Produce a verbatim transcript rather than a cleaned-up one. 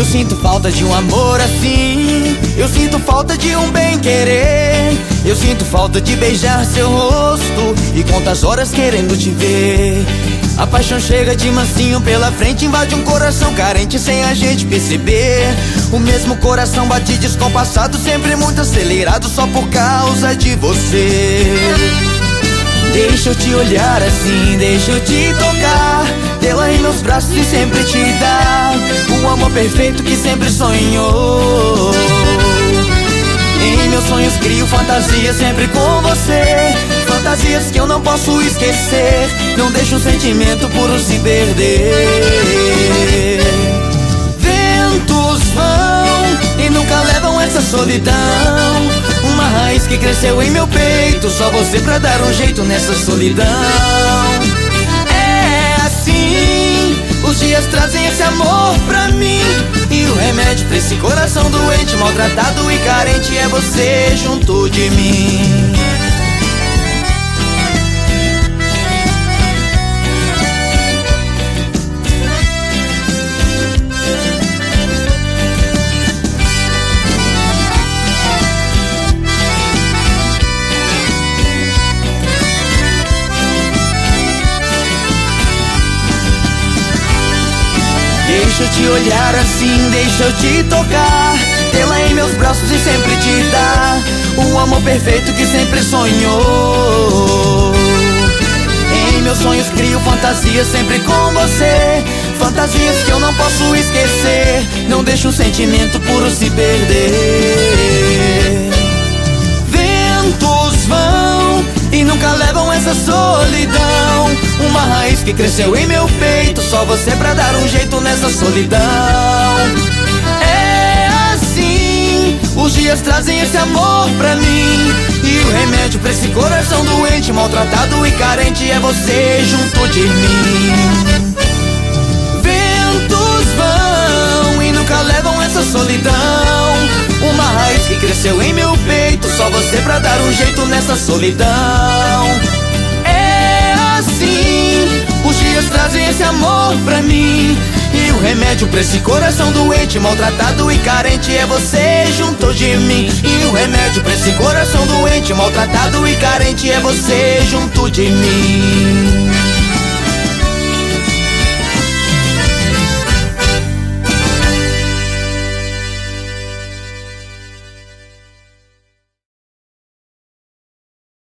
Eu sinto falta de um amor assim, eu sinto falta de um bem-querer. Eu sinto falta de beijar seu rosto e quantas horas querendo te ver. A paixão chega de mansinho pela frente, invade um coração carente sem a gente perceber. O mesmo coração bate descompassado, sempre muito acelerado só por causa de você. Deixa eu te olhar assim, deixa eu te tocar, tê-la em meus braços e sempre te dar o amor perfeito que sempre sonhou. Em meus sonhos crio fantasias sempre com você, fantasias que eu não posso esquecer. Não deixo um sentimento puro se perder. Ventos vão e nunca levam essa solidão, uma raiz que cresceu em meu peito, só você pra dar um jeito nessa solidão. É assim, os dias trazem esse amor pra mim, e o remédio pra esse coração doente, maltratado e carente é você junto de mim. Deixa eu te olhar assim, deixa eu te tocar, tê-la em meus braços e sempre te dar o amor perfeito que sempre sonhou. Em meus sonhos crio fantasias sempre com você, fantasias que eu não posso esquecer. Não deixo um sentimento puro se perder. Ventos vão e nunca levam essa solidão, uma raiz que cresceu em meu peito, só você pra dar um jeito nessa solidão. É assim, os dias trazem esse amor pra mim, e o remédio pra esse coração doente, maltratado e carente é você junto de mim. Ventos vão e nunca levam essa solidão, uma raiz que cresceu em meu peito, só você pra dar um jeito nessa solidão. É assim, os dias trazem esse amor pra mim, e o remédio pra esse coração doente, maltratado e carente é você junto de mim. E o remédio pra esse coração doente, maltratado e carente é você junto de mim.